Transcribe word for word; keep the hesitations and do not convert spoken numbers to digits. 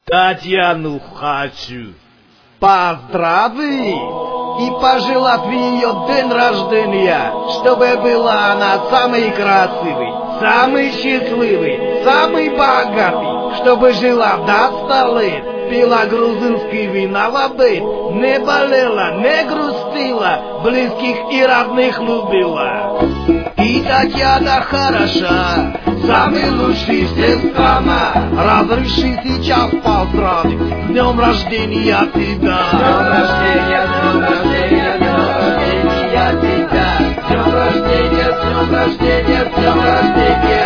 Татьяну хочу поздравить и пожелать в ее день рождения, чтобы была она самой красивой, самой счастливой, самой богатой, чтобы жила до ста лет, пила грузинские вина в обед, не болела, не грустила, близких и родных любила. И Татьяна хороша, самый лучший сестра, разреши сейчас поздравить с днем рождения тебя. С днем рождения, с днем рождения, с днем рождения тебя. С днем рождения, с днем рождения, с днем рождения.